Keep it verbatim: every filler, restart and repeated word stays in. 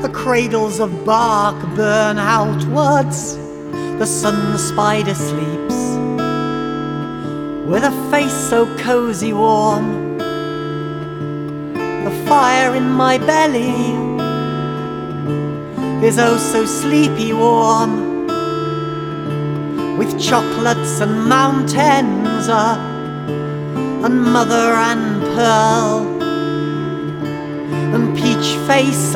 The cradles of bark burn outwards, the sun spider sleeps, with a face so cozy warm. The fire in my belly is oh so sleepy warm, with chocolates and mountains uh, and mother and pearl and peach face